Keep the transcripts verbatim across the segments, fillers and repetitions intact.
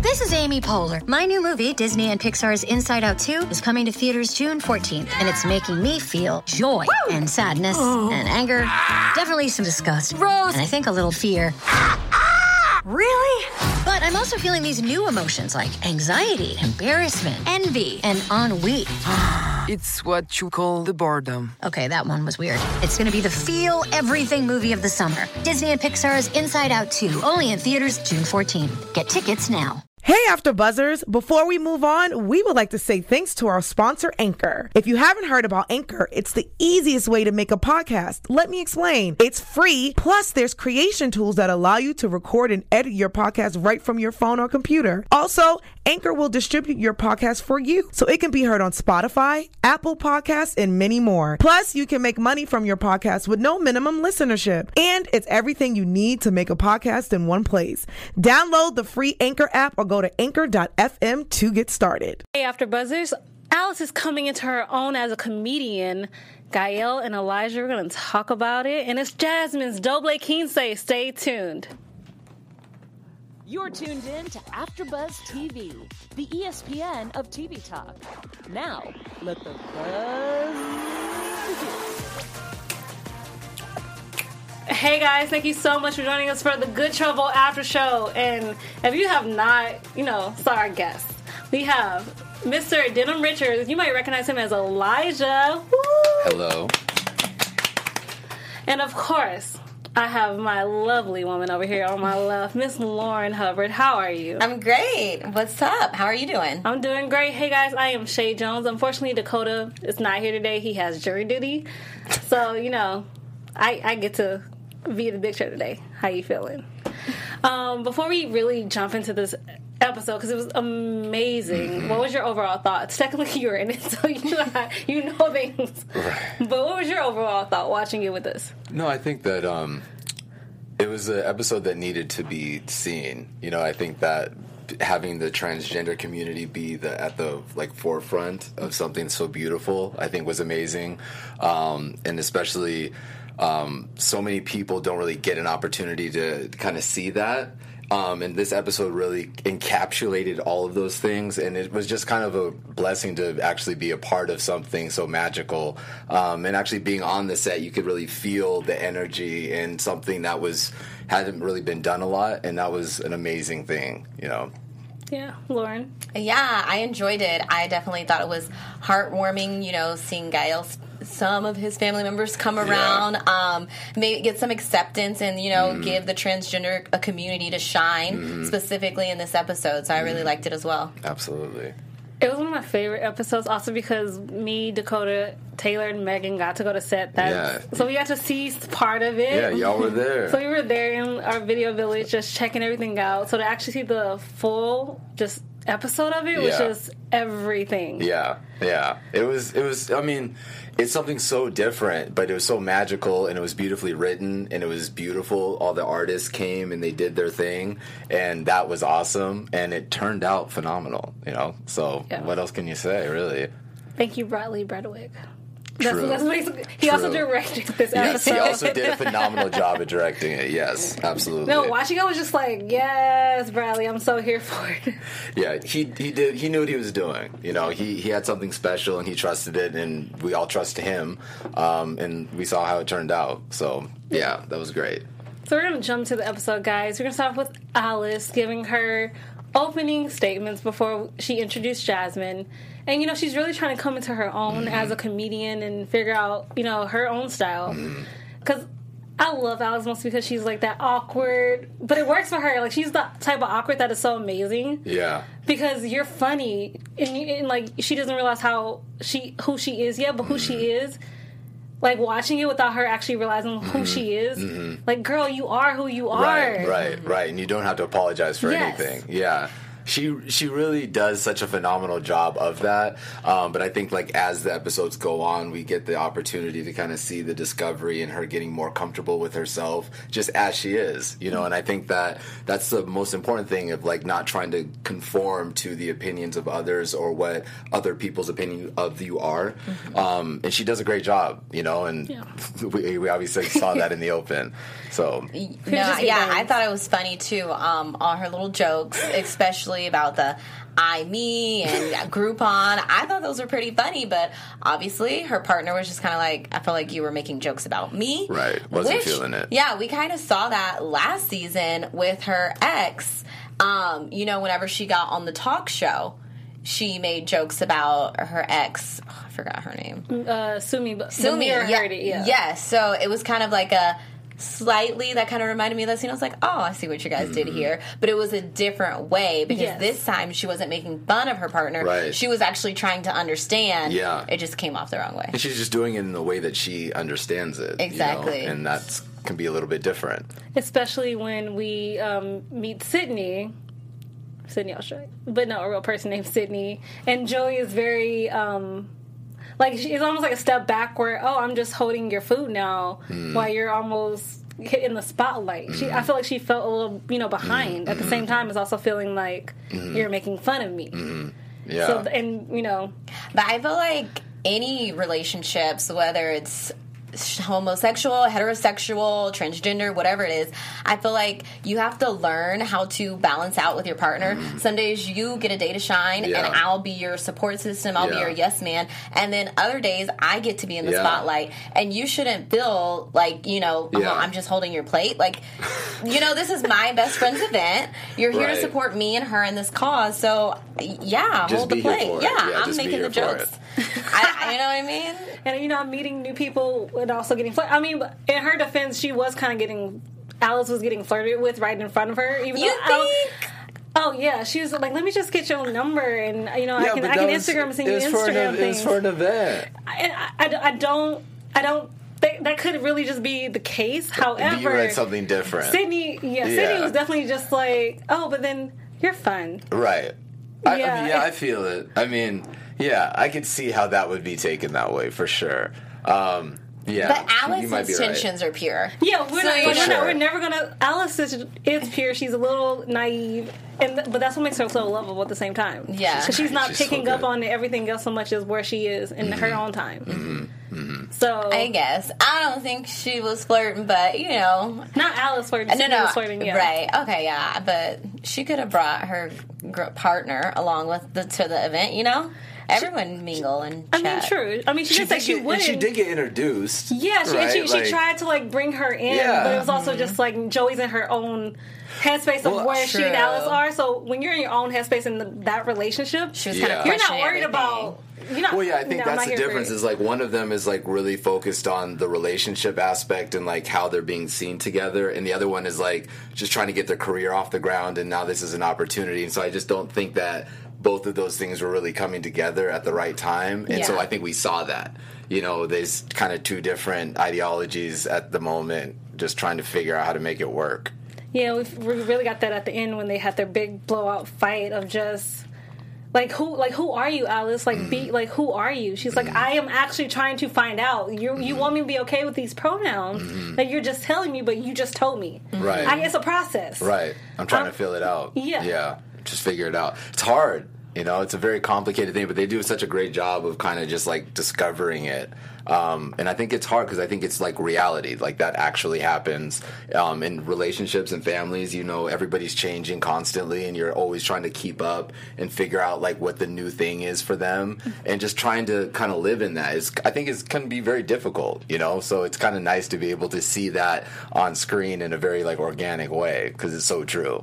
This is Amy Poehler. My new movie, Disney and Pixar's Inside Out two, is coming to theaters June fourteenth, and it's making me feel joy Woo! and sadness oh. and anger, definitely some disgust, Rose, and I think a little fear. Really? But I'm also feeling these new emotions like anxiety, embarrassment, envy, and ennui. It's what you call the boredom. Okay, that one was weird. It's going to be the feel everything movie of the summer. Disney and Pixar's Inside Out two, only in theaters June fourteenth. Get tickets now. Hey, After Buzzers! Before we move on, we would like to say thanks to our sponsor, Anchor. If you haven't heard about Anchor, it's the easiest way to make a podcast. Let me explain. It's free, plus there's creation tools that allow you to record and edit your podcast right from your phone or computer. Also, Anchor will distribute your podcast for you, so it can be heard on Spotify, Apple Podcasts, and many more. Plus, you can make money from your podcast with no minimum listenership. And it's everything you need to make a podcast in one place. Download the free Anchor app or go to anchor dot f m to get started. Hey, After Buzzers, Alice is coming into her own as a comedian. Gael and Elijah are going to talk about it, and it's Jasmine's Doble Quince. Stay tuned. You're tuned in to AfterBuzz T V, the E S P N of T V talk. Now, let the buzz begin. Hey guys, thank you so much for joining us for the Good Trouble After Show. And if you have not, you know, saw our guests, we have Mister Denham Richards. You might recognize him as Elijah. Woo! Hello. And of course, I have my lovely woman over here on my left, Miss Lauren Hubbard. How are you? I'm great. What's up? How are you doing? I'm doing great. Hey guys, I am Shay Jones. Unfortunately, Dakota is not here today. He has jury duty. So, you know, I, I get to be the big show today. How you feeling? Um, before we really jump into this episode, because it was amazing, mm-hmm. what was your overall thoughts? Technically, you were in it, so you know, you know things. Right. But what was your overall thought watching it with us? No, I think that um, it was an episode that needed to be seen. You know, I think that having the transgender community be the at the like forefront of something so beautiful, I think was amazing, um, and especially. Um, so many people don't really get an opportunity to kind of see that. Um, and this episode really encapsulated all of those things. And it was just kind of a blessing to actually be a part of something so magical. Um, and actually being on the set, you could really feel the energy and something that was hadn't really been done a lot. And that was an amazing thing, you know. Yeah, Lauren. Yeah, I enjoyed it. I definitely thought it was heartwarming, you know, seeing Gael, some of his family members come around, yeah. um, maybe get some acceptance and, you know, mm. give the transgender a community to shine, mm. specifically in this episode. So I really mm. liked it as well. Absolutely. It was one of my favorite episodes also because me, Dakota, Taylor, and Megan got to go to set. That, yeah. So we got to see part of it. Yeah, y'all were there. So we were there in our video village just checking everything out. So to actually see the full just episode of it yeah. was just everything. Yeah, yeah. It was, it was, I mean, it's something so different, but it was so magical, and it was beautifully written, and it was beautiful. All the artists came, and they did their thing, and that was awesome, and it turned out phenomenal, you know? So yeah. what else can you say, really? Thank you, Bradley Bradwick. True. That's, that's basically, he True. also directed this yes, episode. He also did a phenomenal job at directing it. Yes, absolutely. No, watching it was just like, yes, Bradley, I'm so here for it. Yeah, he he did. He knew what he was doing. You know, he, he had something special, and he trusted it, and we all trust him. Um, and we saw how it turned out. So yeah, that was great. So we're gonna jump to the episode, guys. We're gonna start off with Alice giving her opening statements before she introduced Jasmine. And, you know, she's really trying to come into her own mm-hmm. as a comedian and figure out, you know, her own style. Because mm-hmm. I love Alice most because she's, like, that awkward. But it works for her. Like, she's the type of awkward that is so amazing. Yeah. Because you're funny. And, and like, she doesn't realize how she who she is yet, but who mm-hmm. she is. Like, watching it without her actually realizing who mm-hmm. she is. Mm-hmm. Like, girl, you are who you are. Right, right, right. And you don't have to apologize for yes. anything. Yeah. She she really does such a phenomenal job of that, um, but I think like as the episodes go on, we get the opportunity to kind of see the discovery and her getting more comfortable with herself just as she is, you know. And I think that that's the most important thing of like not trying to conform to the opinions of others or what other people's opinion of you are. Mm-hmm. Um, and she does a great job, you know. And yeah. we, we obviously saw that in the open. So no, yeah, I thought it was funny too. Um, all her little jokes, especially. especially about the I, me, and Groupon. I thought those were pretty funny, but obviously her partner was just kind of like, I felt like you were making jokes about me. Right. Wasn't which, feeling it. Yeah, we kind of saw that last season with her ex. Um, you know, whenever she got on the talk show, she made jokes about her ex. Oh, I forgot her name. Uh, Sumi. Sumi. Yeah, Yeah, heard it, yeah. Yes. So it was kind of like a slightly, that kind of reminded me of that scene. I was like, oh, I see what you guys did here. But it was a different way because Yes. this time she wasn't making fun of her partner. Right. She was actually trying to understand. Yeah. It just came off the wrong way. And she's just doing it in the way that she understands it. Exactly. You know? And that's can be a little bit different. Especially when we um, meet Sydney. Sydney Australia. But no, a real person named Sydney. And Joey is very, um, like, she- it's almost like a step backward. Oh, I'm just holding your food now while you're almost hitting the spotlight. She, I feel like she felt a little, you know, behind. At the same time, it's also feeling like you're making fun of me. Yeah. So, and, you know, But I feel like any relationships, whether it's homosexual, heterosexual, transgender, whatever it is, I feel like you have to learn how to balance out with your partner. Some days you get a day to shine, Yeah. and I'll be your support system. I'll be Yeah. your yes man. And then other days I get to be in the Yeah. spotlight, and you shouldn't feel like, you know, oh, Yeah. I'm just holding your plate. Like, you know, this is my best friend's event. You're here Right. to support me and her in this cause. So, yeah, Just hold be the here plate. for it. Yeah, Yeah, I'm just be making the here for jokes. I, you know what I mean? and, you know, meeting new people and also getting flirted. I mean, in her defense, she was kind of getting, Alice was getting flirted with right in front of her. Even You though I don't- think? Oh yeah, she was like, "Let me just get your number, and you know, I can but I can that was- Instagram and send you it was for an Instagram ev- It things." was for an event. And I, I, I don't, I don't think that could really just be the case. However, you read something different. Sydney, yeah, Sydney Yeah. was definitely just like, "Oh, but then you're fun." Right. I, I Yeah. mean, yeah, I feel it. I mean, yeah, I could see how that would be taken that way for sure. Um, yeah, But you might be Alice's right. tensions are pure. Yeah, we're, So, not, you we're, know- not, we're never gonna. Alice is, is pure. She's a little naive, and th- but that's what makes her so lovable at the same time. Yeah. because she's not She's so picking up good. on everything else so much as where she is in her own time. Mm-hmm. So I guess. I don't think she was flirting, but, you know. not Alice flirting. No, Sydney no. was flirting. Yeah. Right. Okay, yeah. But she could have brought her gr- partner along with the to the event, you know? Everyone mingle and I mean, chat. true. I mean, she, She did say did she get, and wouldn't. she did get introduced. Yeah, she, right? she, she Like- tried to like bring her in, Yeah. but it was also just like Joey's in her own headspace of Well, where she and true. Alice are. So when you're in your own headspace in the, that relationship, She was Yeah. kind of you're not questioning worried everything. about. You're not, Well, yeah, I think no, I'm that's not the here for difference. it. Is like one of them is like really focused on the relationship aspect and like how they're being seen together, and the other one is like just trying to get their career off the ground. And now this is an opportunity, and so I just don't think that both of those things were really coming together at the right time. And so Yeah. I think we saw that. You know, there's kind of two different ideologies at the moment, just trying to figure out how to make it work. Yeah, we've, we really got that at the end when they had their big blowout fight of just like who, like who are you, Alice? Like Mm. be like who are you? She's like, I am actually trying to find out. You you want me to be okay with these pronouns that you're just telling me, but you just told me. Mm-hmm. Right. I, it's a process. Right. I'm trying Um, to fill it out. yeah. Yeah. Just figure it out. It's hard. You know, it's a very complicated thing, but they do such a great job of kind of just like discovering it. Um, and I think it's hard because I think it's like reality, like that actually happens um, in relationships and families. You know, everybody's changing constantly, and you're always trying to keep up and figure out like what the new thing is for them, and just trying to kind of live in that is, I think, is can be very difficult. You know, so it's kind of nice to be able to see that on screen in a very like organic way because it's so true.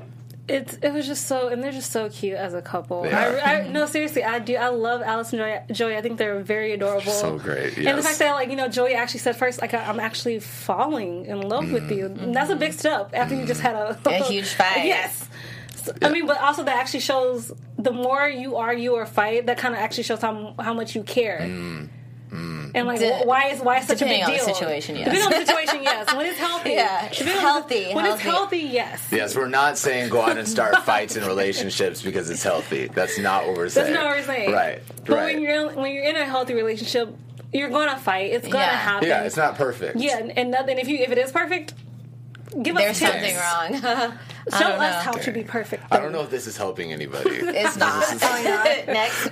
It's it was just so, and they're just so cute as a couple. They are. I, I no, seriously, I do. I love Alice and Joey. Joey. I think they're very adorable. So great, And the yes. fact that like you know Joey actually said first, like I'm actually falling in love with you. And that's a big step after you just had a A huge fight. Yes. So, I mean, but also that actually shows the more you argue or fight, that kind of actually shows how how much you care. And like, De- why is why is such a big depending on the deal? situation, yes. Depending on the situation, yes. When it's healthy, Yeah, Depending on the- healthy, When it's healthy. healthy, yes. Yes, we're not saying go out and start fights in relationships because it's healthy. That's not what we're saying. That's not what we're saying. Right. But right. when you're when you're in a healthy relationship, you're going to fight. It's going to Yeah. happen. yeah, it's not perfect. Yeah, and, and nothing. If you if it is perfect, give There's us tips. something wrong. Show don't us know. how to be perfect. I don't know if this is helping anybody. It's not. Next.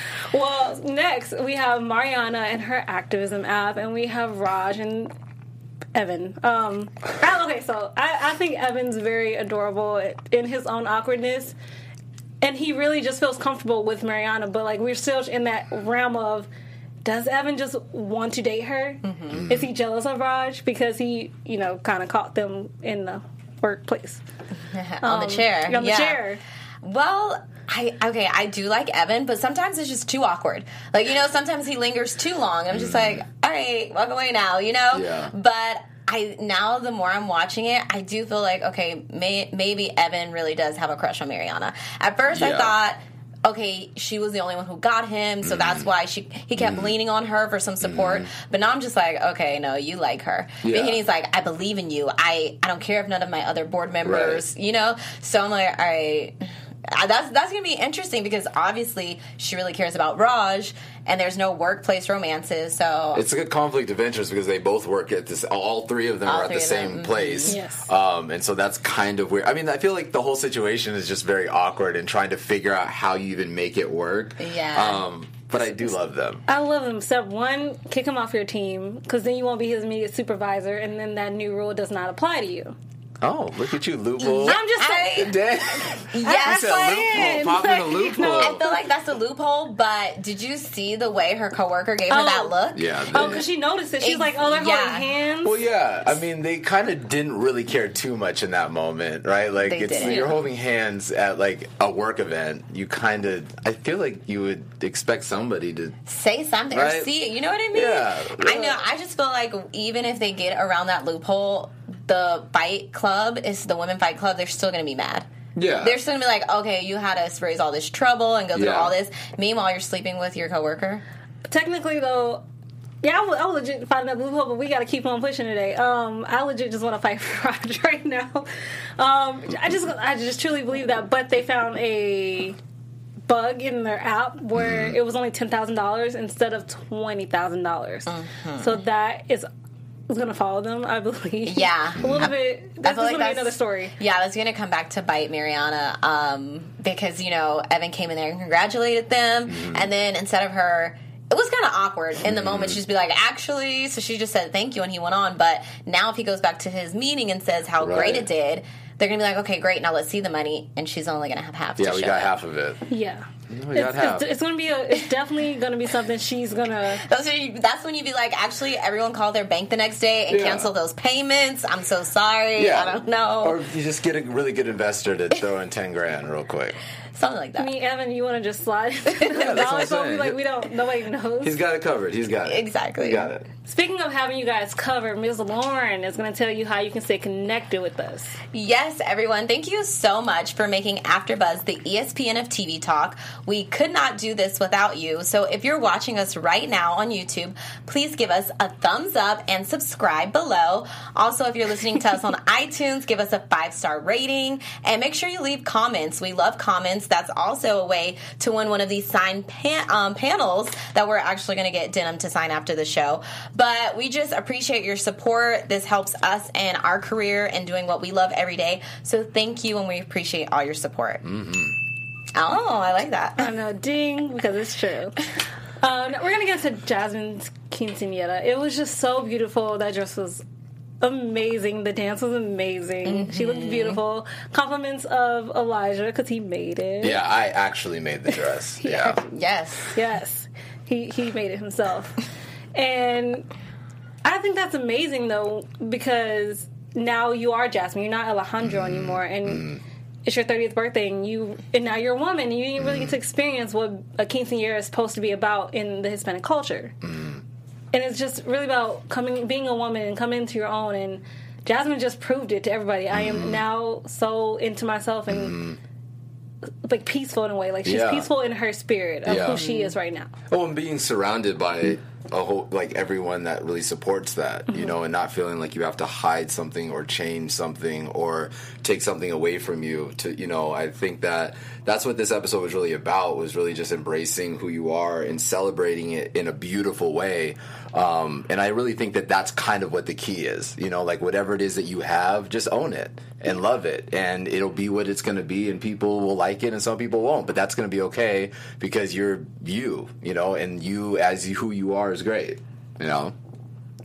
Well, next we have Mariana and her activism app, and we have Raj, and Evan. Um, I, okay, so I, I think Evan's very adorable in his own awkwardness, and he really just feels comfortable with Mariana. But like we're still in that realm of, does Evan just want to date her? Mm-hmm. Is he jealous of Raj because he, you know, kind of caught them in the workplace on um, the chair? On the yeah. chair. Well, I okay, I do like Evan, but sometimes it's just too awkward. Like, you know, sometimes he lingers too long. I'm just like, all right, walk away now, you know? Yeah. But I now the more I'm watching it, I do feel like, okay, may, maybe Evan really does have a crush on Mariana. At first, I Yeah. thought, okay, she was the only one who got him, so mm. that's why she he kept mm. leaning on her for some support. Mm. But now I'm just like, okay, no, you like her. Yeah. And he's like, I believe in you. I, I don't care if none of my other board members, right. you know? So I'm like, all right. That's that's going to be interesting because obviously she really cares about Raj, and there's no workplace romances. So it's a good conflict of interest because they both work at this. All three of them all are at the same them. place. Yes. Um, and so that's kind of weird. I mean, I feel like the whole situation is just very awkward and trying to figure out how you even make it work. Yeah. Um, but I do love them. I love them. Step one, kick him off your team because then you won't be his immediate supervisor, and then that new rule does not apply to you. Oh, look at you, loophole. I'm just saying. Dang. Yes, You said loophole. Pop in a loophole. I feel like that's a loophole, but did you see the way her coworker gave her Oh. that look? Yeah. Oh, they- because she noticed it. She's Ex- like, oh, they're yeah. holding hands. Well, yeah. I mean, they kind of didn't really care too much in that moment, right? Like, They it's didn't. you're holding hands at like a work event. You kind of, I feel like you would expect somebody to. Say something or Right? see it. You know what I mean? Yeah, I yeah. know. I just feel like even if they get around that loophole, the fight club is the women fight club. They're still going to be mad. Yeah. They're still going to be like, okay, you had us raise all this trouble and go through Yeah. all this. Meanwhile, you're sleeping with your coworker. Technically, though, yeah, I would, I would legit find that loophole, but we got to keep on pushing today. Um, I legit just want to fight for Raj right now. Um, I just, I just truly believe that. But they found a bug in their app where Mm-hmm. it was only ten thousand dollars instead of twenty thousand dollars. Mm-hmm. So that is. is going to follow them, I believe. Yeah. A little bit. That's feel like going to be that's- another story. Yeah, that's going to come back to bite Mariana um, because, you know, Evan came in there and congratulated them. Mm-hmm. And then instead of her, it was kind of awkward in the moment. She'd just be like, actually, so she just said thank you and he went on. But now if he goes back to his meeting and says how Right. great it did, they're going to be like, okay, great, now let's see the money. And she's only going to have half Yeah, to we show got it. half of it. Yeah. We got It's, half. it's, it's going to be a, it's definitely going to be something she's going to. That's when, you, that's when you'd be like, actually, everyone call their bank the next day and Yeah. cancel those payments. I'm so sorry. Yeah. I don't know. Or you just get a really good investor to throw in ten grand real quick. Something like that. Me, Evan, you want to just slide? that's what I'm dollars over, saying. like we don't, nobody knows. He's got it covered. He's got it. Exactly. He got it. Speaking of having you guys covered, Miz Lauren is going to tell you how you can stay connected with us. Yes, everyone. Thank you so much for making AfterBuzz the E S P N of T V Talk. We could not do this without you. So if you're watching us right now on YouTube, please give us a thumbs up and subscribe below. Also, if you're listening to us on iTunes, give us a five-star rating and make sure you leave comments. We love comments. That's also a way to win one of these signed pan- um, panels that we're actually going to get Denim to sign after the show. But we just appreciate your support. This helps us and our career and doing what we love every day. So thank you, and we appreciate all your support. Mm-hmm. Oh, I like that. I know, ding, because it's true. Um, we're going to get to Jasmine's quinceañera. It was just so beautiful. That dress was amazing. The dance was amazing. Mm-hmm. She looked beautiful. Compliments of Elijah because he made it. Yeah, I actually made the dress. Yeah. Yes. Yes, he he made it himself, and I think that's amazing though because now you are Jasmine. You're not Alejandro Mm-hmm. anymore, and it's your thirtieth birthday, and you and now you're a woman, and you didn't really get to experience what a quinceañera is supposed to be about in the Hispanic culture. Mm-hmm. And it's just really about coming, being a woman, and coming into your own. And Jasmine just proved it to everybody. Mm-hmm. I am now so into myself and. Like peaceful in a way, like she's Yeah. peaceful in her spirit of Yeah. who she is right now. Oh, and being surrounded by a whole, like everyone that really supports that, Mm-hmm. you know, and not feeling like you have to hide something or change something or take something away from you to, you know, I think that that's what this episode was really about, was really just embracing who you are and celebrating it in a beautiful way. Um, and I really think that that's kind of what the key is, you know, like whatever it is that you have, just own it and love it, and it'll be what it's going to be, and people will like it and some people won't, but that's going to be okay because you're you, you know, and you as you, who you are is great, you know.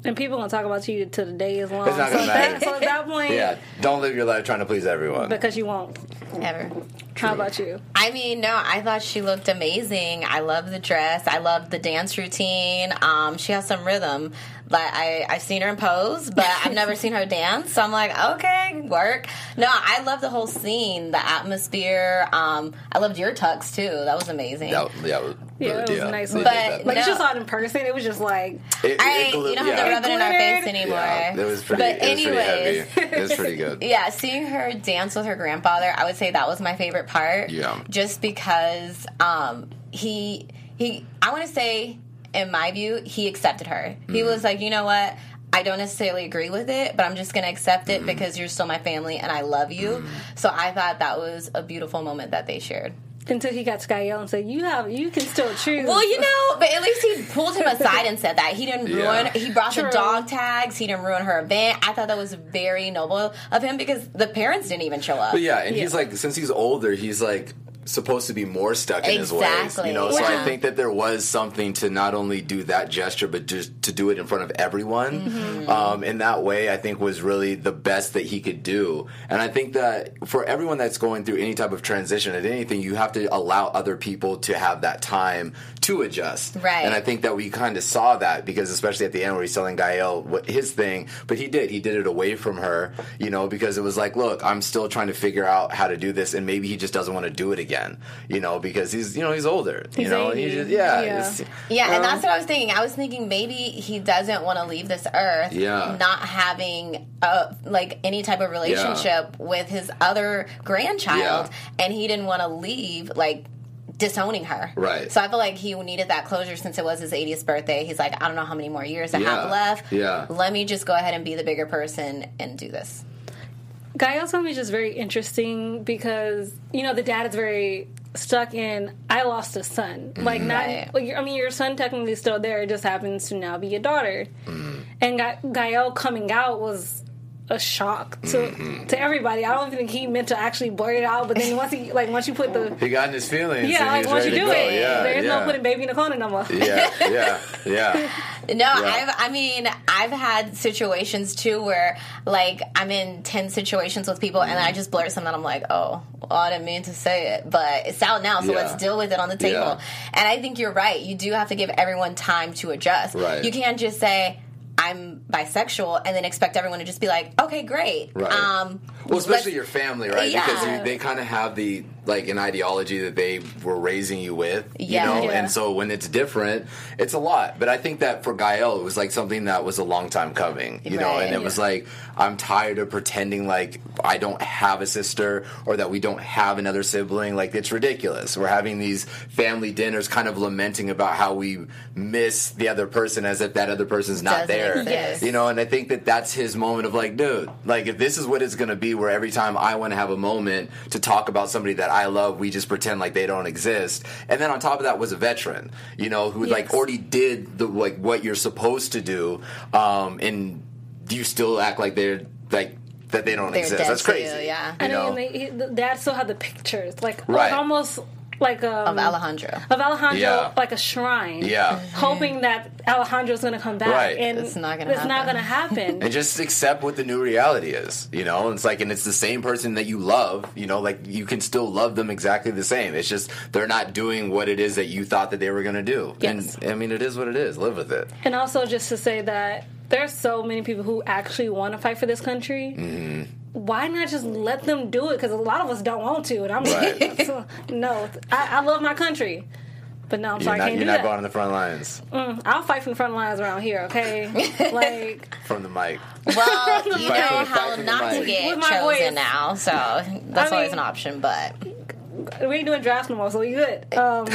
And people gonna talk about you till the day is long. It's not gonna so, matter. that, so at that point, Yeah, don't live your life trying to please everyone. because you won't. Ever. How about you? I mean, no, I thought she looked amazing. I love the dress. I love the dance routine. Um, she has some rhythm. Like I, I've seen her in pose, but I've never seen her dance. So I'm like, okay, work. No, I love the whole scene, the atmosphere. Um, I loved your tux too. That was amazing. That, yeah, it was, Yeah, it was yeah, nice. they did But that. like no. you just saw it in person, it was just like It- I, it glu- you don't have yeah. to rub it in our glittered. face anymore. Yeah, it was pretty. But it was anyways, pretty heavy. It was pretty good. yeah, seeing her dance with her grandfather, I would say that was my favorite part. Yeah. Just because um, he he, I want to say, in my view, he accepted her. He Mm-hmm. was like, you know what? I don't necessarily agree with it, but I'm just going to accept it Mm-hmm. because you're still my family and I love you. So I thought that was a beautiful moment that they shared. until he got to Gael and said, "You have, you can still choose." Well, you know, but at least he pulled him aside and said that. He didn't ruin, Yeah. he brought True. the dog tags, he didn't ruin her event. I thought that was very noble of him because the parents didn't even show up. But yeah, and he's like, since he's older, he's like supposed to be more stuck in his ways. Exactly. You know, so Yeah. I think that there was something to not only do that gesture, but just to do it in front of everyone. Mm-hmm. Um, in that way, I think was really the best that he could do. And I think that for everyone that's going through any type of transition at anything, you have to allow other people to have that time to adjust. Right. And I think that we kind of saw that because especially at the end where he's telling Gael what his thing, but he did. He did it away from her, you know, because it was like, look, I'm still trying to figure out how to do this, and maybe he just doesn't want to do it again, you know, because he's, you know, he's older, you He's know, eighty. he just, yeah. Yeah. it's- Yeah, and um, that's what I was thinking. I was thinking maybe he doesn't want to leave this earth, Yeah. not having a, like any type of relationship with his other grandchild, Yeah. and he didn't want to leave like disowning her. Right. So I feel like he needed that closure since it was his eightieth birthday. He's like, I don't know how many more years I Yeah. have left. Yeah. Let me just go ahead and be the bigger person and do this. Gael's family is just very interesting because, you know, the dad is very stuck in, I lost a son. Like, not, Right. like, I mean, your son technically still there, it just happens to now be a daughter. And Ga- Gael coming out was a shock to Mm-hmm. to everybody. I don't think he meant to actually blurt it out, but then once he, like, once you put the, he got in his feelings. yeah, and like, he's once you ready do to go. it, yeah, there's yeah. no putting baby in the corner no more. yeah, yeah, yeah. No, I've, I mean, I've had situations too where, like, I'm in ten situations with people and I just blurt something and I'm like, oh, well, I didn't mean to say it, but it's out now, so Yeah. let's deal with it on the table. Yeah. And I think you're right. You do have to give everyone time to adjust. Right. You can't just say, I'm bisexual, and then expect everyone to just be like, okay, great. Right. Um, Well, especially let's- your family, right? Yeah. Because you, they kind of have the like an ideology that they were raising you with, you Yeah. know. Yeah. And so when it's different, it's a lot. But I think that for Gael, it was like something that was a long time coming, you know. Right. And it was like, I'm tired of pretending like I don't have a sister or that we don't have another sibling. Like, it's ridiculous. We're having these family dinners, kind of lamenting about how we miss the other person as if that other person's not Doesn't there, exist. you know. And I think that that's his moment of like, dude, like if this is what it's going to be, where every time I want to have a moment to talk about somebody that I love, we just pretend like they don't exist. And then on top of that was a veteran, you know, who like Yes. already did the like what you're supposed to do, um, and you still act like they're like that they don't They're exist. dead That's to crazy. you, yeah. You And know? then they, he, the dad still had the pictures, like, Right. like almost like um, Of Alejandro. of Alejandro, Yeah. like a shrine. Yeah. Hoping that Alejandro's going to come back, Right. and It's not gonna It's not happen. going to happen. And just accept what the new reality is, you know. And it's like, and it's the same person that you love, you know. Like, you can still love them exactly the same. It's just they're not doing what it is that you thought that they were going to do. Yes. And I mean, it is what it is. Live with it. And also, just to say that there's so many people who actually want to fight for this country. Mm-hmm. Why not just let them do it? Because a lot of us don't want to, and I'm Right. like, so, no, I, I love my country, but no, I'm You're sorry, not, I can't you're do not that. going on the front lines Mm, I'll fight from the front lines around here, okay? Like, from the mic. Well, you Fight know for the- how fight for the not to mic. get With my chosen voice. now, so that's I always mean- an option, but we ain't doing drafts no more, so we good. Um,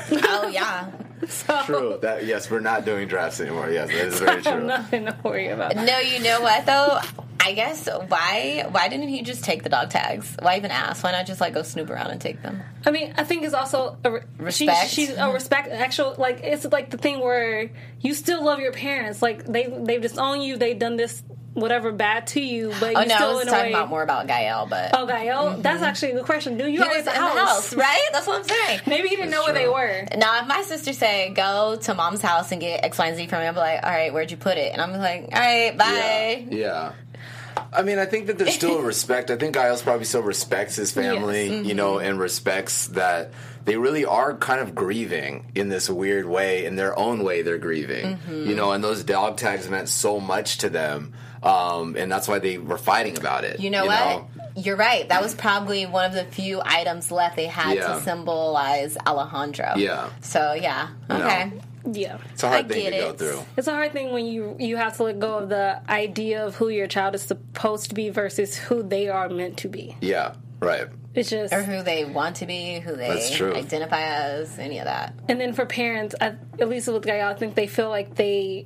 oh yeah. so, True. That yes, we're not doing drafts anymore. Yes, that is very true. nothing to worry about. No, you know what though? I guess why why didn't he just take the dog tags? Why even ask? Why not just like go snoop around and take them? I mean, I think it's also a re- Respect. She, she's a respect. Actual, like it's like the thing where you still love your parents. Like they they've disowned you. They've done this whatever bad to you, but Oh you no, still I was in a talking way. about more about Gael, but Oh, Gael, that's actually a good question. Do you he know was the in house? the house, right? That's what I'm saying. Maybe he didn't know where they were. Now, if my sister say go to mom's house and get X, Y, and Z from me, I'm like, all right, where'd you put it? And I'm like, all right, bye. Yeah. yeah. I mean, I think that there's still a respect. I think Giles probably still respects his family, Yes. you know, and respects that they really are kind of grieving in this weird way. In their own way, they're grieving, Mm-hmm. you know, and those dog tags meant so much to them. Um, and that's why they were fighting about it. You know you what? Know? You're right. That was probably one of the few items left they had Yeah. to symbolize Alejandro. Yeah. So, yeah. Okay. Yeah. It's a hard I thing to get go it. through. It's a hard thing when you you have to let go of the idea of who your child is supposed to be versus who they are meant to be. Yeah, right. It's just, Or who they want to be, who they That's true. identify as, any of that. and then for parents, I, at least with Gael, I think they feel like they.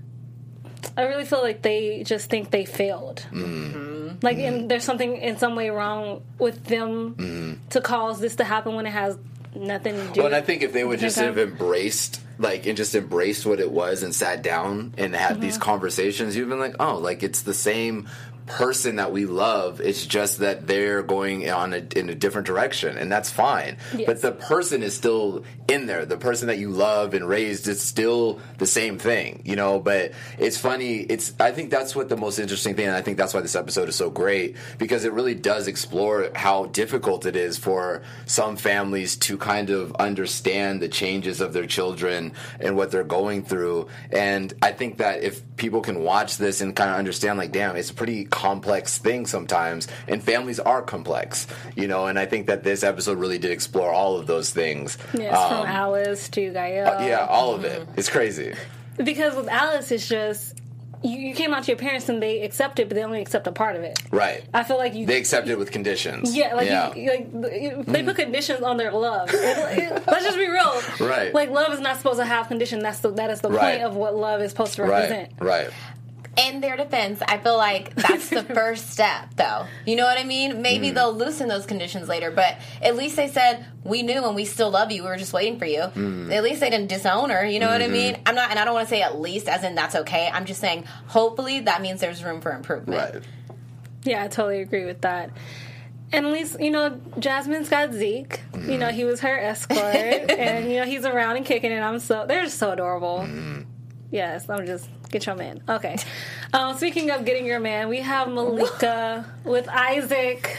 I really feel like they just think they failed. Mm-hmm. Like, and there's something in some way wrong with them Mm-hmm. to cause this to happen when it has nothing to do. Well, and I with think if they would just Okay. have embraced, like, and just embraced what it was and sat down and had these Mm-hmm. conversations, you've been like, oh, like, it's the same person that we love. It's just that they're going on a, in a different direction, and that's fine. Yes. But the person is still in there. The person that you love and raised is still the same thing, you know. But it's funny. It's I think that's what the most interesting thing, and I think that's why this episode is so great, because it really does explore how difficult it is for some families to kind of understand the changes of their children and what they're going through. And I think that if people can watch this and kind of understand, like, damn, it's a pretty complex thing sometimes, and families are complex, you know. And I think that this episode really did explore all of those things. Yes, Um, from Alice to Gael. uh, yeah, all of it. It's crazy. Because with Alice, it's just you, you came out to your parents and they accept it, but they only accept a part of it. Right. I feel like you. They accept it with conditions. Yeah, like yeah. You, like they put conditions on their love. It- it- let's just be real. Right. Like love is not supposed to have condition. That's the that is the Right. point of what love is supposed to right. represent. Right. In their defense, I feel like that's the first step, though. You know what I mean? Maybe Mm. they'll loosen those conditions later, but at least they said, we knew and we still love you. We were just waiting for you. Mm. At least they didn't disown her. You know what I Mm-hmm. mean? I'm not, and I don't want to say at least as in that's okay. I'm just saying, hopefully that means there's room for improvement. Right. Yeah, I totally agree with that. And at least, you know, Jasmine's got Zeke. You know, he was her escort. And, you know, he's around and kicking it. I'm so, they're just so adorable. Yes, I'm just, get your man. Okay. Um, speaking of getting your man, we have Malika with Isaac.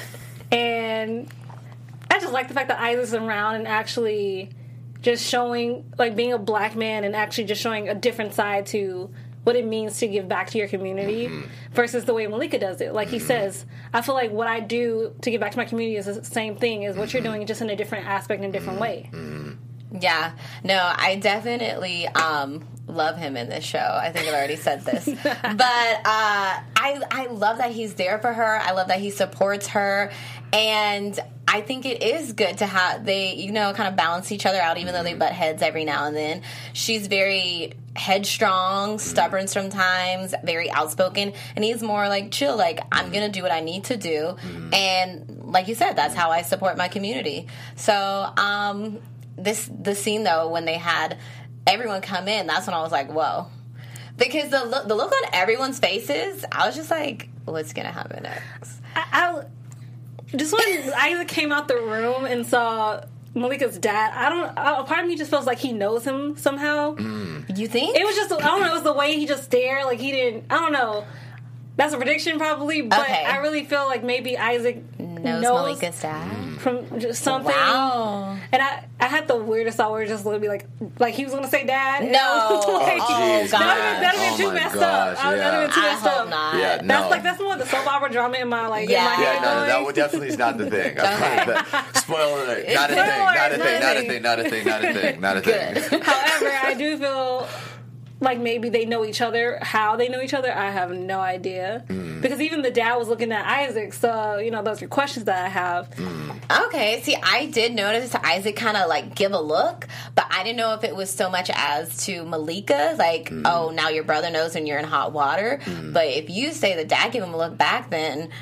And I just like the fact that Isaac's around and actually just showing, like, being a black man and actually just showing a different side to what it means to give back to your community versus the way Malika does it. Like he says, I feel like what I do to give back to my community is the same thing as what you're doing, just in a different aspect and a different way. Yeah. No, I definitely um, love him in this show. I think I've already said this. but uh, I, I love that he's there for her. I love that he supports her. And I think it is good to have, they, you know, kind of balance each other out, even though they butt heads every now and then. She's very headstrong, stubborn sometimes, very outspoken, and he's more like chill, like I'm gonna do what I need to do, and like you said, that's how I support my community. So um this the scene though, when they had everyone come in, that's when I was like, whoa, because the look, the look on everyone's faces, I was just like, what's gonna happen next? I, I just when Isaac came out the room and saw Malika's dad, I don't. A part of me just feels like he knows him somehow. You think? It was just, I don't know, it was the way he just stared, like he didn't, I don't know. That's a prediction probably, but Okay. I really feel like maybe Isaac knows, knows Malika's dad. from just something. Wow. And I, I had the weirdest thought where it just would be like, like he was going to say dad. and No. I was like, Oh, jeez, God. That'd have been, that'd have been Oh too my messed gosh, up. I- That'd have been too I messed hope up. not. Yeah, no. That's like, that's more the soap opera drama in my, like, Yeah. in my Yeah, head no, no, going. that would definitely is not the thing. Okay. Spoiler alert. Not a Spoiler thing. Not a alert, thing. Not a nothing. thing. Not a thing. Not a thing. Not a thing. However, I do feel like maybe they know each other. How they know each other, I have no idea. Because even the dad was looking at Isaac, so, you know, those are questions that I have. Okay, see, I did notice Isaac kind of like give a look, but I didn't know if it was so much as to Malika, like, oh, now your brother knows when you're in hot water. But if you say the dad gave him a look back, then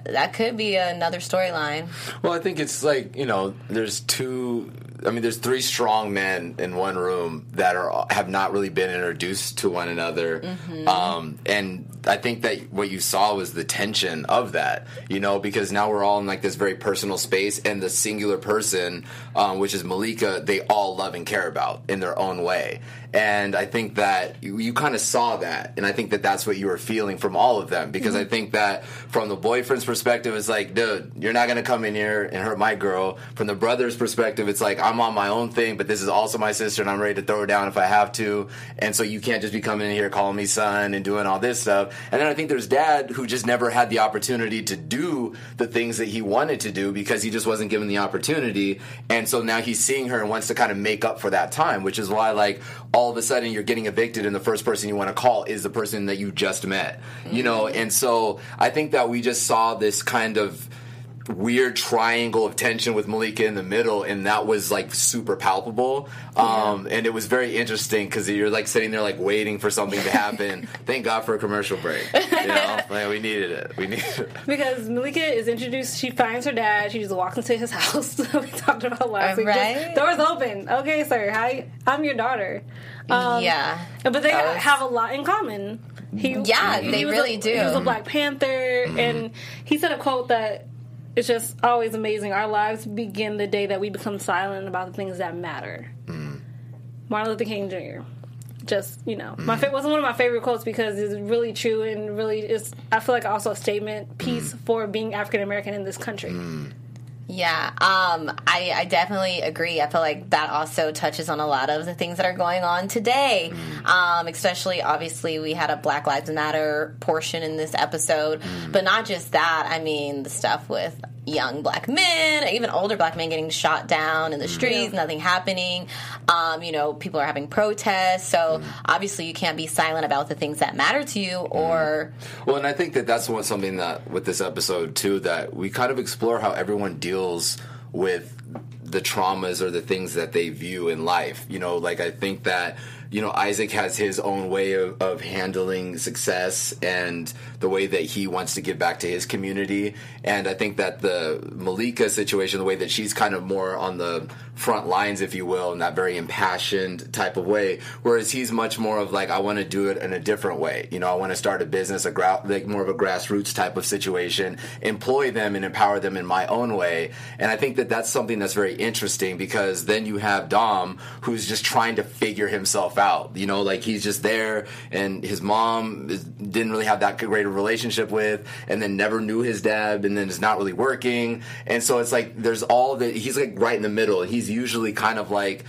that could be another storyline. Well, I think it's like, you know, there's two. I mean, there's three strong men in one room that are have not really been introduced to one another, mm-hmm. um, and I think that what you saw was the tension of that, you know, because now we're all in like this very personal space, and the singular person, um, which is Malika, they all love and care about in their own way. And I think that you, you kind of saw that, and I think that that's what you were feeling from all of them, because mm-hmm. I think that from the boyfriend's perspective, it's like, dude, you're not going to come in here and hurt my girl. From the brother's perspective, it's like, I'm on my own thing, but this is also my sister, and I'm ready to throw her down if I have to, and so you can't just be coming in here calling me son and doing all this stuff. And then I think there's dad, who just never had the opportunity to do the things that he wanted to do because he just wasn't given the opportunity, and so now he's seeing her and wants to kind of make up for that time, which is why, like, all of a sudden you're getting evicted and the first person you want to call is the person that you just met, you know? And so I think that we just saw this kind of weird triangle of tension with Malika in the middle, and that was like super palpable. Um, yeah. And it was very interesting because you're like sitting there like waiting for something to happen. Thank God for a commercial break. You know, like, we needed it. We needed it. Because Malika is introduced, she finds her dad, she just walks into his house. We talked about last week. Right? Doors open. Okay, sir. Hi, I'm your daughter. Um, yeah. But they was... have a lot in common. He, yeah, he they really a, do. He was a Black Panther, mm-hmm. and he said a quote that it's just always amazing. Our lives begin the day that we become silent about the things that matter. Mm. Martin Luther King Junior Just, you know, mm. my fa- wasn't one of my favorite quotes because it's really true and really is, I feel like also a statement piece mm. for being African American in this country. Mm. Yeah, um, I, I definitely agree. I feel like that also touches on a lot of the things that are going on today. Mm. Um, especially, obviously, we had a Black Lives Matter portion in this episode. Mm. But not just that. I mean, the stuff with young Black men, even older Black men getting shot down in the streets, yeah. nothing happening. Um, you know, people are having protests. So, mm. obviously, you can't be silent about the things that matter to you or... Mm. Well, and I think that that's what, something that, with this episode, too, that we kind of explore how everyone deals with the traumas or the things that they view in life. You know, like, I think that, you know, Isaac has his own way of, of handling success and the way that he wants to give back to his community. And I think that the Malika situation, the way that she's kind of more on the front lines, if you will, in that very impassioned type of way, whereas he's much more of like, I want to do it in a different way. You know, I want to start a business, a gra- like more of a grassroots type of situation, employ them and empower them in my own way. And I think that that's something that's very interesting, because then you have Dom, who's just trying to figure himself out. You know, like, he's just there, and his mom is, didn't really have that great a relationship with, and then never knew his dad, and then it's not really working. And so it's like there's all the he's like right in the middle. He's usually kind of like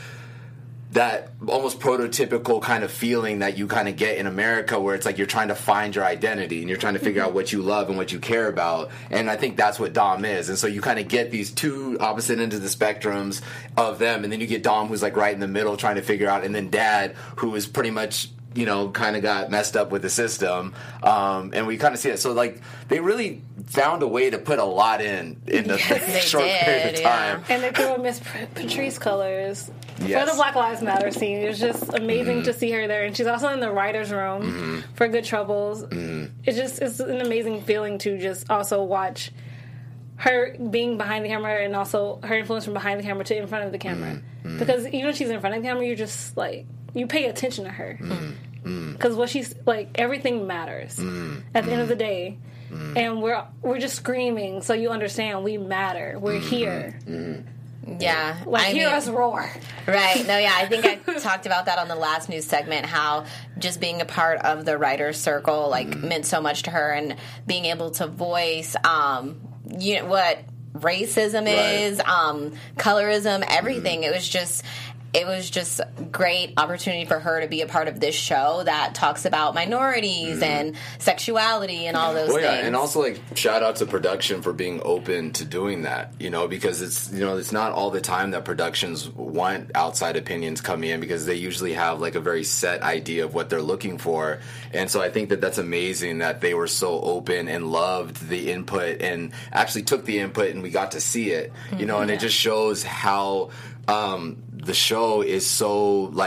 that almost prototypical kind of feeling that you kind of get in America, where it's like you're trying to find your identity and you're trying to figure out what you love and what you care about. And I think that's what Dom is. And so you kind of get these two opposite ends of the spectrums of them, and then you get Dom, who's like right in the middle trying to figure out, and then Dad, who is pretty much, you know, kind of got messed up with the system. Um, and we kind of see it. So, like, they really found a way to put a lot in in the yes, short did, period of time. Yeah. And they threw Miss Patrice colors yes. for the Black Lives Matter scene. It was just amazing mm-hmm. to see her there. And she's also in the writer's room mm-hmm. for Good Troubles. Mm-hmm. It's just, it's an amazing feeling to just also watch her being behind the camera, and also her influence from behind the camera to in front of the camera. Mm-hmm. Because even when she's in front of the camera, you're just like, you pay attention to her. Because mm-hmm. what she's like, everything matters mm-hmm. at the end of the day. Mm-hmm. And we're we're just screaming, so you understand we matter. We're mm-hmm. here. Mm-hmm. Yeah. Like, I hear mean, us roar. Right. No, yeah, I think I talked about that on the last news segment, how just being a part of the writer's circle, like, mm-hmm. meant so much to her, and being able to voice, um, you know, what racism right. is, um, colorism, everything. Mm-hmm. It was just... It was just a great opportunity for her to be a part of this show that talks about minorities mm-hmm. and sexuality and all those well, yeah, things. And also, like, shout out to production for being open to doing that, you know, because it's, you know, it's not all the time that productions want outside opinions coming in, because they usually have, like, a very set idea of what they're looking for. And so I think that that's amazing that they were so open and loved the input and actually took the input, and we got to see it, you know, and yeah. it just shows how... Um, the show is so, like,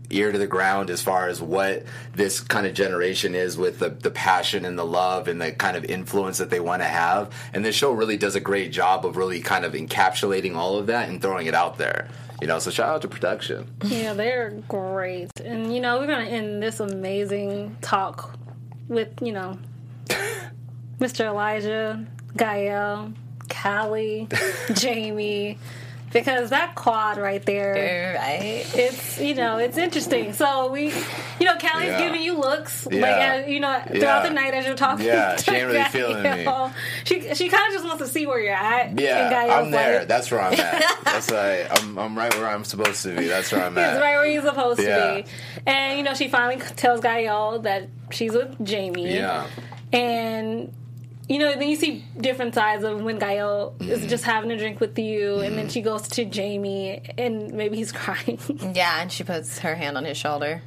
ear to the ground as far as what this kind of generation is with the, the passion and the love and the kind of influence that they want to have. And this show really does a great job of really kind of encapsulating all of that and throwing it out there. You know, so shout out to production. Yeah, they're great. And, you know, we're going to end this amazing talk with, you know, Mister Elijah, Gael, Callie, Jamie, because that quad right there, right? It's, you know, it's interesting. So we, you know, Callie's Yeah. giving you looks, Yeah. like, as, you know, throughout Yeah. the night as you're talking. Yeah, to she ain't really Gael. feeling me. She she kind of just wants to see where you're at. and Yeah, Gael's I'm there. like, That's where I'm at. That's right. I'm, I'm right where I'm supposed to be. That's where I'm He's at. right where he's supposed Yeah. to be. And, you know, she finally tells Gael that she's with Jamie. Yeah. And, you know, then you see different sides of when Gael is just having a drink with you, and then she goes to Jamie, and maybe he's crying. Yeah, and she puts her hand on his shoulder.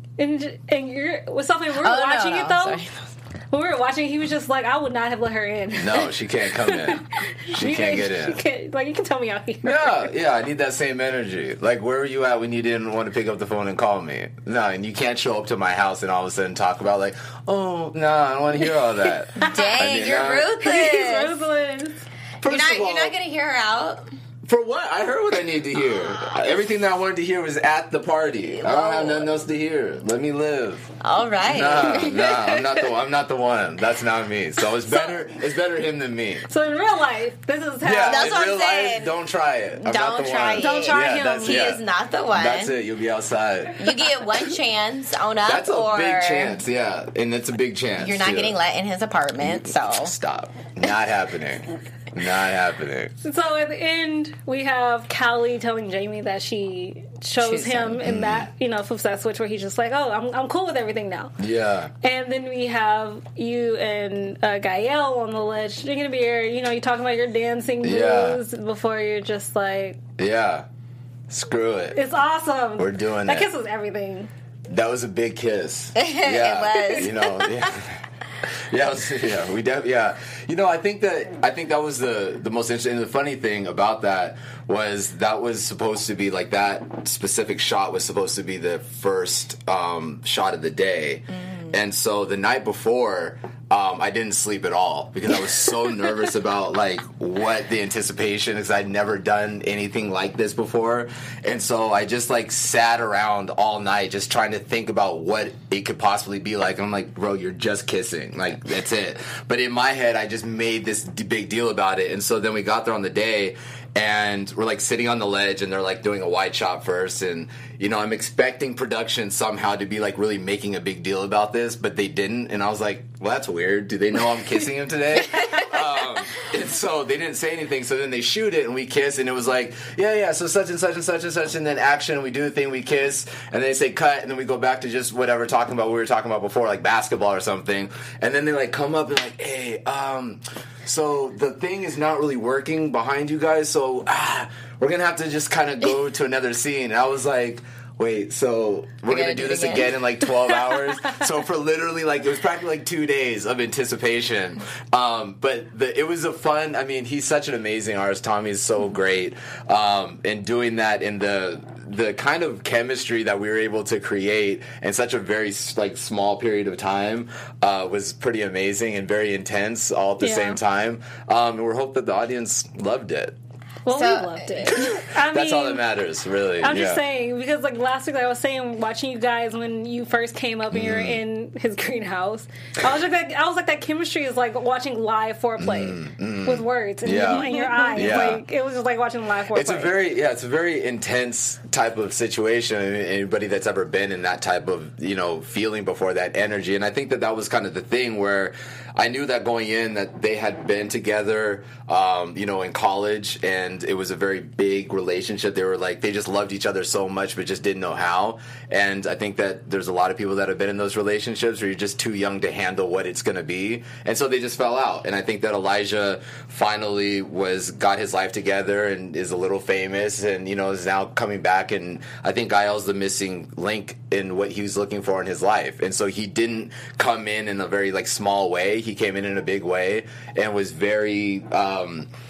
and and you're, with something, we were Oh, no, watching no, it, though. sorry. When we were watching, he was just like, I would not have let her in. No, she can't come in. She You can't guys- get in. She can't, like, you can tell me out here. Yeah, yeah, I need that same energy. Like, where were you at when you didn't want to pick up the phone and call me? No, and you can't show up to my house and all of a sudden talk about, like, oh, no, I don't want to hear all that. Dang, I mean, you're uh, ruthless. He's ruthless. First You're not, of all, you're not going to hear her out. for what? I heard what I need to hear. Everything that I wanted to hear was at the party. I don't have nothing else to hear. Let me live. All right. Nah, nah, I'm not the I'm not the one. That's not me. So it's better it's better him than me. So in real life, this is how. Yeah, That's in what I'm real saying. life, don't try it. I'm not Don't the try one. it. Don't try yeah, him. That's, He yeah. is not the one. That's it. You'll be outside. You get one chance, own up, That's a or big chance, yeah, and it's a big chance. you're not too. getting let in his apartment. So Stop. Not happening. Not happening. So at the end, we have Callie telling Jamie that she chose Choose him him. in that, you know, flip side switch where he's just like, oh, I'm, I'm cool with everything now. Yeah. And then we have you and uh, Gael on the ledge drinking a beer. You know, you're talking about your dancing Yeah. moves before you're just like, Yeah. Screw it. it's awesome. We're doing that. it. That kiss was everything. That was a big kiss. Yeah. It was. You know, yeah. Yeah, it was, yeah, we def- yeah. You know, I think that I think that was the the most interesting. And the funny thing about that was that was supposed to be like that specific shot was supposed to be the first um, shot of the day, mm. and so the night before. Um, I didn't sleep at all because I was so nervous about like what the anticipation because I'd never done anything like this before, and so I just like sat around all night just trying to think about what it could possibly be like. And I'm like, bro, you're just kissing, like that's it. But in my head, I just made this d- big deal about it, and so then we got there on the day. And we're like sitting on the ledge and they're like doing a wide shot first. And, you know, I'm expecting production somehow to be like really making a big deal about this, but they didn't. And I was like, well, that's weird. Do they know I'm kissing him today? um, and so they didn't say anything. So then they shoot it and we kiss. And it was like, yeah, yeah, so such and such and such and such. And then action, we do the thing, we kiss. And then they say cut. And then we go back to just whatever talking about what we were talking about before, like basketball or something. And then they like come up and like, hey, um... so the thing is not really working behind you guys, so ah, we're going to have to just kind of go to another scene. And I was like, wait, so we're going to do this again. again in like twelve hours? So for literally like, it was practically like two days of anticipation. Um, but the, it was a fun, I mean, he's such an amazing artist. Tommy is so great. Um, and doing that in the... the kind of chemistry that we were able to create in such a very like small period of time uh, was pretty amazing and very intense all at the Yeah. same time. Um, and we hope that the audience loved it. Well, So- we loved it. I That's mean, all that matters, really. I'm yeah. just saying, because like last week I was saying, watching you guys when you first came up and you were in his greenhouse, I was like, I was like, that chemistry is like watching live foreplay with words and Yeah. in your eyes. Yeah. Like it was just like watching live foreplay. It's a very yeah, it's a very intense type of situation. I mean, anybody that's ever been in that type of you know feeling before, that energy, and I think that that was kind of the thing where I knew that going in that they had been together, um, you know, in college, and it was a very big relationship. They were like they just loved each other so much, but just didn't know how. And I think that there's a lot of people that have been in those relationships where you're just too young to handle what it's going to be, and so they just fell out. And I think that Elijah finally was got his life together and is a little famous, and you know is now coming back. And I think Gael's the missing link in what he was looking for in his life, and so he didn't come in in a very like small way. He came in in a big way and was very. Um,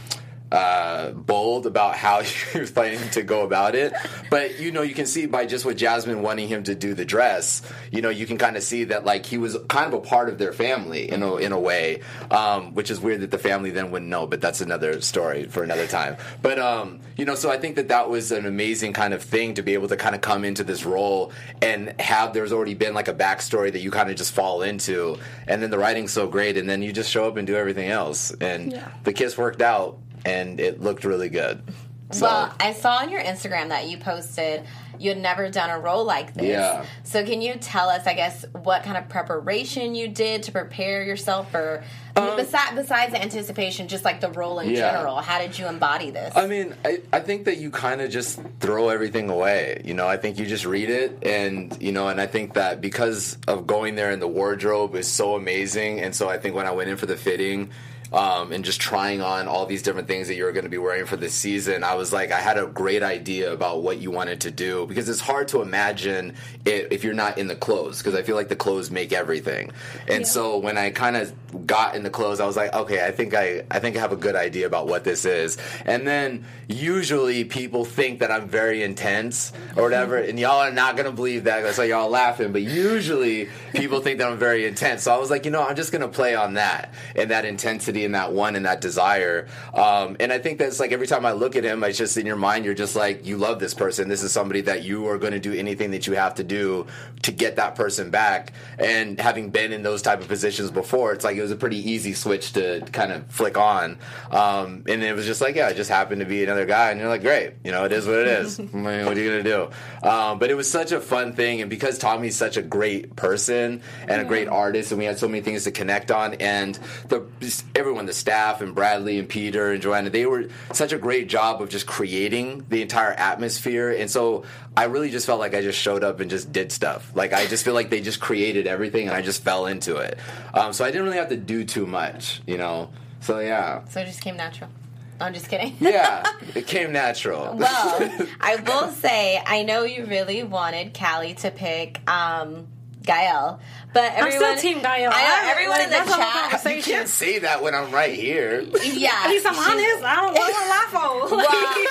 uh, bold about how he was planning to go about it. But, you know, you can see by just with Jasmine wanting him to do the dress, you know, you can kind of see that, like, he was kind of a part of their family in a, in a way, um, which is weird that the family then wouldn't know, but that's another story for another time. But, um, you know, so I think that that was an amazing kind of thing to be able to kind of come into this role and have, there's already been, like, a backstory that you kind of just fall into, and then the writing's so great, and then you just show up and do everything else. And Yeah. the kiss worked out. And it looked really good. So, well, I saw on your Instagram that you posted you had never done a role like this. Yeah. So can you tell us, I guess, what kind of preparation you did to prepare yourself for, Um, besides, besides the anticipation, just like the role in Yeah. general? How did you embody this? I mean, I, I think that you kind of just throw everything away. You know, I think you just read it, and, you know, and I think that because of going there and the wardrobe is so amazing, and so I think when I went in for the fitting, Um, and just trying on all these different things that you were going to be wearing for this season, I was like, I had a great idea about what you wanted to do, because it's hard to imagine it if you're not in the clothes, because I feel like the clothes make everything. And Yeah. so when I kind of got in the clothes, I was like, okay, I think I, I think I have a good idea about what this is. And then usually people think that I'm very intense or whatever, and y'all are not going to believe that, so y'all laughing, but usually people think that I'm very intense. So I was like, you know, I'm just going to play on that and that intensity and that one and that desire. Um, and I think that's like every time I look at him, it's just in your mind, you're just like, you love this person. This is somebody that you are going to do anything that you have to do to get that person back. And having been in those type of positions before, it's like it was a pretty easy switch to kind of flick on. Um, and it was just like, yeah, it just happened to be another guy. And you're like, great, you know, it is what it is. I mean, what are you going to do? Um, but it was such a fun thing. And because Tommy's such a great person and a great artist, and we had so many things to connect on, and the everyone, the staff and Bradley and Peter and Joanna, they were such a great job of just creating the entire atmosphere. And so I really just felt like I just showed up and just did stuff. Like, I just feel like they just created everything and I just fell into it. Um, so I didn't really have to do too much, you know? So, yeah. So it just came natural. I'm just kidding. Yeah, it came natural. Well, I will say, I know you really wanted Callie to pick um, Gael, but everyone, I'm still Team Gael. I know, everyone Like, in the that's a whole chat. You conversation. can't say that when I'm right here. Yeah, At least I'm she's- honest. I don't want to laugh on.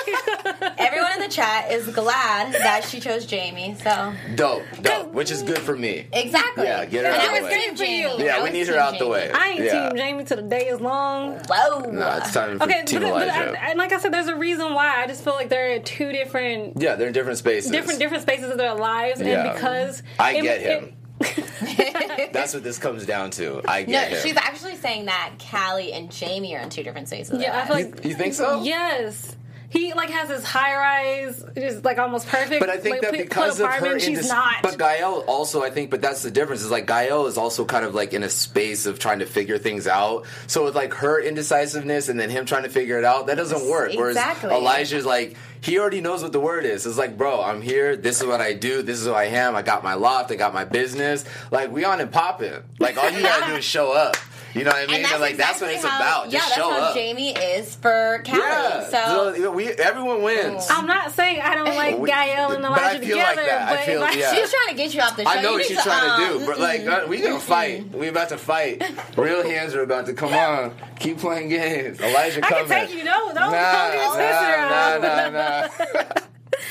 Well, everyone in the chat is glad that she chose Jamie. So Dope, dope, which is good for me. exactly. Yeah, get her And out I the was way. Team Jamie. Yeah, I we was need her Team out the Jamie. way. I ain't Yeah. Team Jamie till the day is long. Whoa. No, it's time for Okay, Team but, but Elijah. I, and like I said, there's a reason why. I just feel like they're in two different, Yeah, they're in different spaces. different, different spaces of their lives, Yeah. and because I it- get it- him. That's what this comes down to. I No, get him. she's actually saying that Callie and Jamie are in two different spaces. of Yeah, their I feel lives. like You think so? yes. He like has his high rise, just like almost perfect. But I think like, that put- because put of her, apartment, she's indis- not. But Gael also, I think, but that's the difference. Is like Gael is also kind of like in a space of trying to figure things out. So with like her indecisiveness and then him trying to figure it out, that doesn't work. Exactly. Whereas Elijah's like, he already knows what the word is. It's like, bro, I'm here. This is what I do. This is who I am. I got my loft. I got my business. Like, we on and popping. Like, all you gotta do is show up. You know what I mean? And that's And, like, that's what exactly it's how, about. Yeah, Just that's show how up. Jamie is for Callie. Yeah. So, you know, we everyone wins. I'm not saying I don't like We- Gael and but Elijah I feel like together, that. I but feel- if I, yeah. she's trying to get you off the show. I know You what need she's to, trying um, to do, but like uh, we gonna fight. We about to fight. Real hands are about to come on. Keep playing games. Elijah, I come can take you. No, don't Nah, don't get nah, twisted nah, around. nah, nah.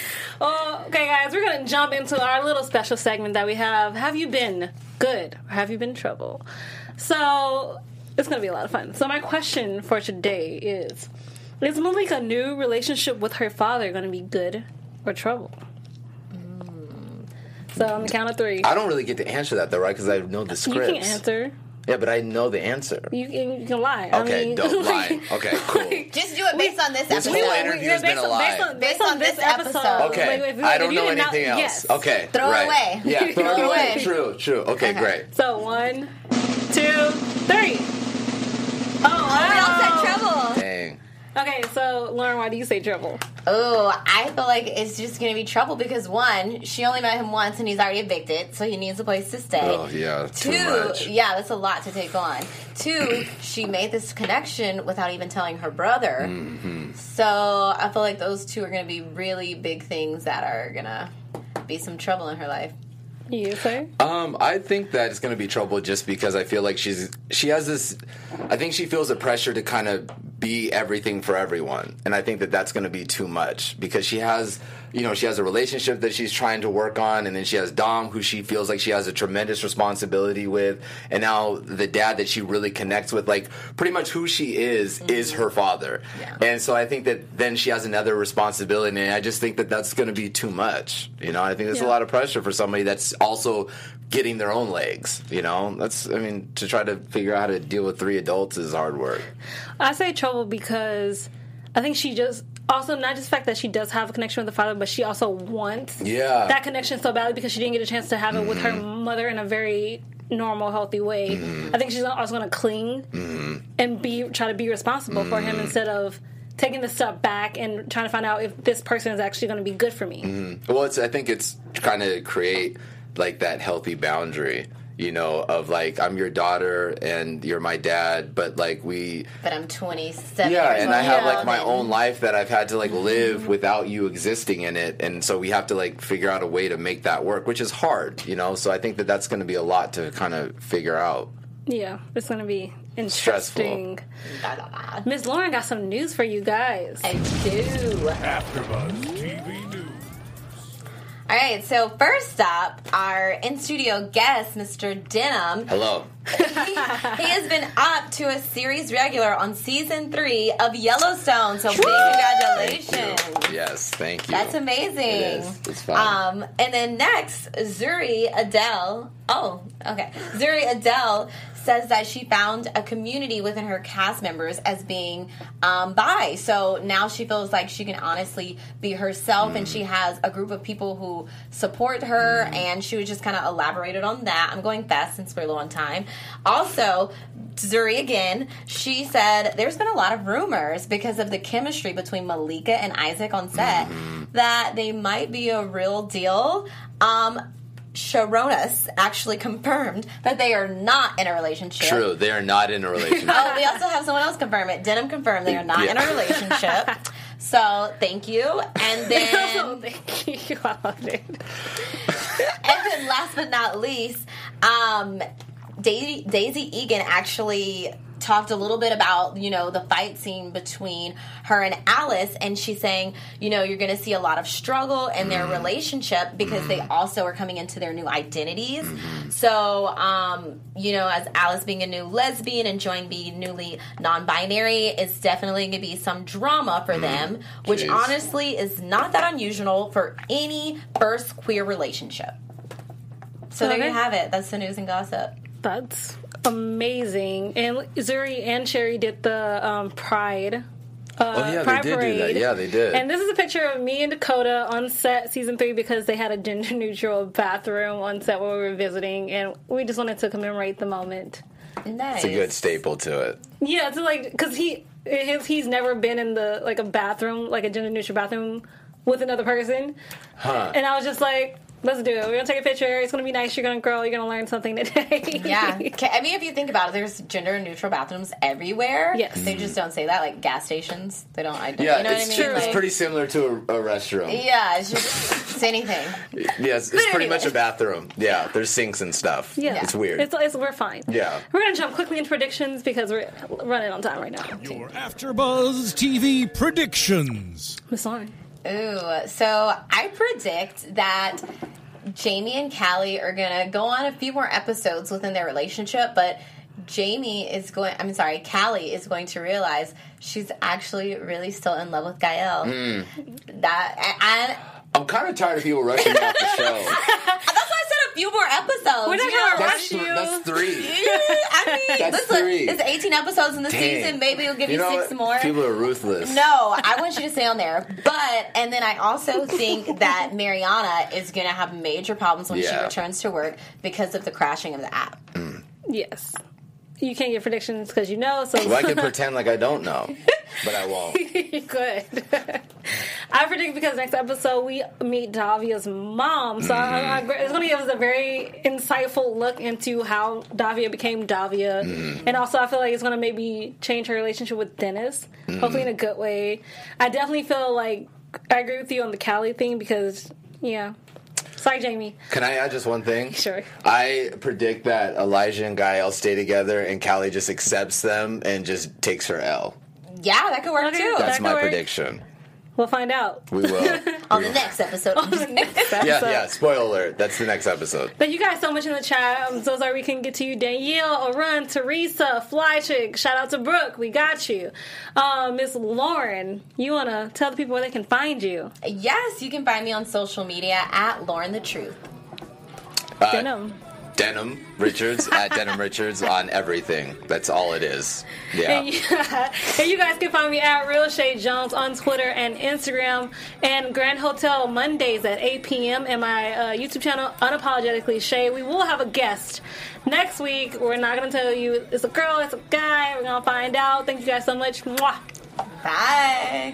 Oh, okay, guys, we're gonna jump into our little special segment that we have. Have you been good or have you been in trouble? So it's gonna be a lot of fun. So my question for today is: is Malika's new relationship with her father gonna be good or trouble? So on the count of three, I don't really get to answer that though, right? Because I know the you scripts. can answer. Yeah, but I know the answer. You can, you can lie. I Okay, mean, don't like- lie. Okay, cool. Just do it based on this This episode. whole We- interview we- has been based a on- lie. Based on, Based on this episode. Okay, Like, if you- I if don't you know did not- anything else. yes. Okay, Throw it right. away. Yeah, throw, Throw it it away. away. True, true. Okay, Okay. great. So one, two, three. Oh, Oh, we all wow. said trouble. Dang. Okay, so Lauren, why do you say trouble? Oh, I feel like it's just going to be trouble because one, she only met him once and he's already evicted, so he needs a place to stay. Oh yeah, too Two, much. yeah, that's a lot to take on. Two, she made this connection without even telling her brother. Mm-hmm. So I feel like those two are going to be really big things that are going to be some trouble in her life. You say? Um, I think that it's going to be trouble just because I feel like she's she has this. I think she feels the pressure to kind of be everything for everyone. And I think that that's going to be too much because she has, you know, she has a relationship that she's trying to work on, and then she has Dom, who she feels like she has a tremendous responsibility with, and now the dad that she really connects with, like pretty much who she is mm-hmm. is her father. Yeah. And so I think that then she has another responsibility, and I just think that that's going to be too much. You know, I think there's yeah. a lot of pressure for somebody that's also getting their own legs, you know? That's, I mean, to try to figure out how to deal with three adults is hard work. I say trouble because I think she just, also not just the fact that she does have a connection with the father, but she also wants yeah. that connection so badly because she didn't get a chance to have it mm-hmm. with her mother in a very normal, healthy way. Mm-hmm. I think she's also going to cling mm-hmm. and be try to be responsible mm-hmm. for him instead of taking the step back and trying to find out if this person is actually going to be good for me. Mm-hmm. Well, it's, I think it's trying to create like that healthy boundary, you know, of like, I'm your daughter and you're my dad, but like we... But I'm twenty-seven Yeah, years and I have like my and... own life that I've had to like live without you existing in it, and so we have to like figure out a way to make that work, which is hard, you know, so I think that that's going to be a lot to kind of figure out. Yeah, it's going to be interesting. Stressful. Miss Lauren got some news for you guys. I do. AfterBuzz T V News. All right, so first up, our in-studio guest, Mister Denham. Hello. he, he has been up to a series regular on season three of Yellowstone, so big congratulations. Thank yes, thank you. That's amazing. It is. It's fun. Um, and then next, Zuri Adele. Oh, okay. Zuri Adele says that she found a community within her cast members as being um, bi. So now she feels like she can honestly be herself, mm. and she has a group of people who support her, mm. and she was just kind of elaborated on that. I'm going fast since we're low on time. Also, Zuri again, she said there's been a lot of rumors because of the chemistry between Malika and Isaac on set mm. that they might be a real deal. Um... Sharonas actually confirmed that they are not in a relationship. True, they are not in a relationship. Oh, we also have someone else confirm it. Denham confirmed they are not yeah. in a relationship. So, thank you. And then... thank you. I loved it. And then last but not least, um, Daisy, Daisy Egan actually talked a little bit about, you know, the fight scene between her and Alice, and she's saying, you know, you're going to see a lot of struggle in their relationship because they also are coming into their new identities. Mm-hmm. So, um, you know, as Alice being a new lesbian and Joy being newly non-binary, it's definitely going to be some drama for them, which Jeez. honestly is not that unusual for any first queer relationship. So okay. there you have it. That's the news and gossip. That's amazing. And Zuri and Sherry did the um, Pride. Uh, oh yeah, Pride they did Parade. do that. Yeah, they did. And this is a picture of me and Dakota on set season three because they had a gender neutral bathroom on set when we were visiting, and we just wanted to commemorate the moment. Nice. It's a good staple to it. Yeah, it's like because he his, he's never been in the like a bathroom, like a gender neutral bathroom with another person. Huh. And I was just like, let's do it. We're going to take a picture. It's going to be nice. You're going to grow. You're going to learn something today. Yeah. I mean, if you think about it, there's gender-neutral bathrooms everywhere. Yes. They just don't say that. Like gas stations, they don't identify. Yeah, you know it's what I mean? true. Like, it's pretty similar to a, a restroom. Yeah, it's just it's anything. Yes, it's But pretty anyway. much a bathroom. Yeah, there's sinks and stuff. Yeah. It's weird. It's, it's, we're fine. Yeah. We're going to jump quickly into predictions because we're running on time right now. Your AfterBuzz T V predictions. Miss Lauren. Ooh, so I predict that Jamie and Callie are going to go on a few more episodes within their relationship, but Jamie is going, I'm sorry, Callie is going to realize she's actually really still in love with Gael. Mm. That, and, I'm kind of tired of people rushing me off the show. That's why I said a few more episodes. We're not you going to know? rush th- you. That's three. I mean, That's listen, three. it's eighteen episodes in the Dang. season. Maybe we'll give you, you know six what? more. People are ruthless. No, I want you to stay on there. But, and then I also think that Mariana is going to have major problems when Yeah. she returns to work because of the crashing of the app. Mm. Yes. You can't get predictions because you know. So Well, I can pretend like I don't know, but I won't. Good. I predict because next episode we meet Davia's mom, so Mm-hmm. I, I, it's going to give us a very insightful look into how Davia became Davia, Mm-hmm. and also I feel like it's going to maybe change her relationship with Dennis, Mm-hmm. hopefully in a good way. I definitely feel like I agree with you on the Callie thing because, yeah. Sorry, Jamie. Can I add just one thing? Sure. I predict that Elijah and Gael stay together and Callie just accepts them and just takes her L. Yeah, that could work Okay. too. That's That my could work. prediction. We'll find out. We will. On the next episode. Yeah, yeah. Spoiler alert. That's the next episode. Thank you guys so much in the chat. I'm so sorry we couldn't get to you. Danielle, Arun, Teresa, Fly Chick. Shout out to Brooke. We got you. Uh, Miss Lauren, you want to tell the people where they can find you? Yes, you can find me on social media at Lauren the Truth. Uh, Denim. Denim Richards at Denim Richards on everything. That's all it is. Yeah. And you, and you guys can find me at Real Shay Jones on Twitter and Instagram, and Grand Hotel Mondays at eight p.m. and my uh, YouTube channel, Unapologetically Shay. We will have a guest next week. We're not going to tell you it's a girl, it's a guy. We're going to find out. Thank you guys so much. Mwah. Bye.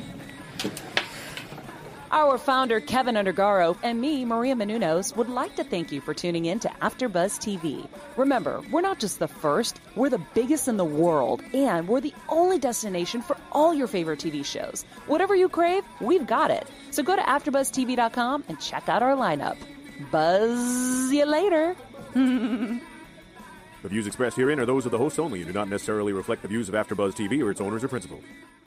Our founder, Kevin Undergaro, and me, Maria Menounos, would like to thank you for tuning in to AfterBuzz T V. Remember, we're not just the first, we're the biggest in the world, and we're the only destination for all your favorite T V shows. Whatever you crave, we've got it. So go to after buzz t v dot com and check out our lineup. Buzz you later. The views expressed herein are those of the hosts only and do not necessarily reflect the views of AfterBuzz T V or its owners or principals.